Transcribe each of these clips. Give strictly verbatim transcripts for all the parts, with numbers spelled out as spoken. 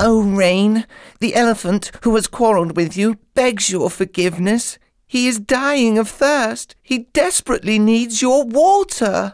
Oh, Rain, the elephant who has quarrelled with you begs your forgiveness. He is dying of thirst. He desperately needs your water.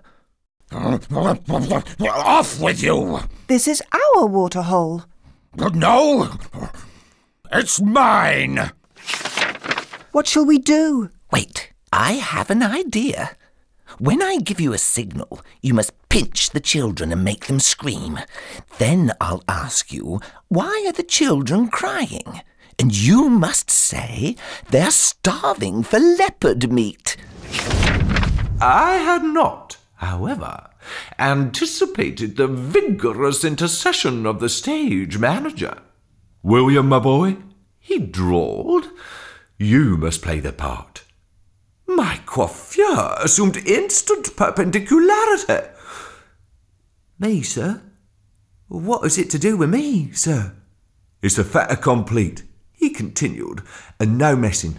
Off with you! This is our water hole. No, it's mine. What shall we do? Wait, I have an idea. When I give you a signal, you must pinch the children and make them scream. Then I'll ask you, why are the children crying? And you must say they're starving for leopard meat. I had not, however, anticipated the vigorous intercession of the stage manager. William, my boy, he drawled, you must play the part. My coiffure assumed instant perpendicularity. Me, sir? What is it to do with me, sir? It's a fait accompli, he continued, and no messing.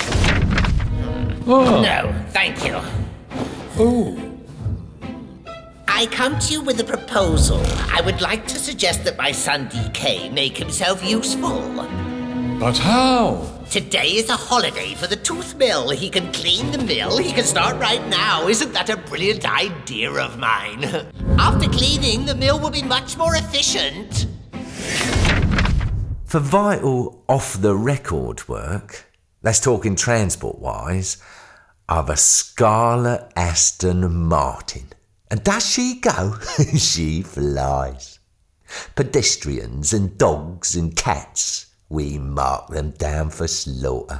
Oh. No, thank you. Oh. I come to you with a proposal. I would like to suggest that my son D K make himself useful. But how? Today is a holiday for the tooth mill. He can clean the mill. He can start right now. Isn't that a brilliant idea of mine? After cleaning, the mill will be much more efficient. For vital off-the-record work, that's talking transport-wise, I've a Scarlet Aston Martin. And does she go? She flies. Pedestrians and dogs and cats, we mark them down for slaughter.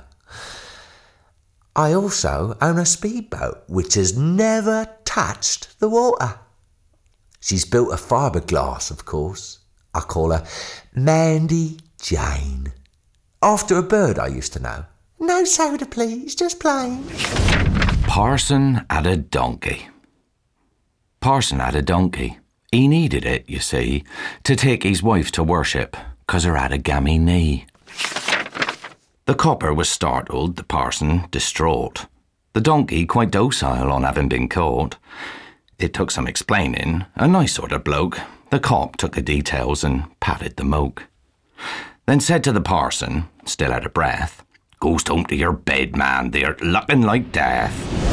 I also own a speedboat which has never touched the water. She's built of fiberglass, of course. I call her Mandy Jane, after a bird I used to know. No soda, please, just plain. Parson had a donkey. Parson had a donkey. He needed it, you see, to take his wife to worship, 'cause her had a gammy knee. The copper was startled, the parson distraught. The donkey quite docile on having been caught. It took some explaining, a nice sort of bloke. The cop took the details and patted the moke. Then said to the parson, still out of breath, "Ghost home to your bed, man, they're looking like death."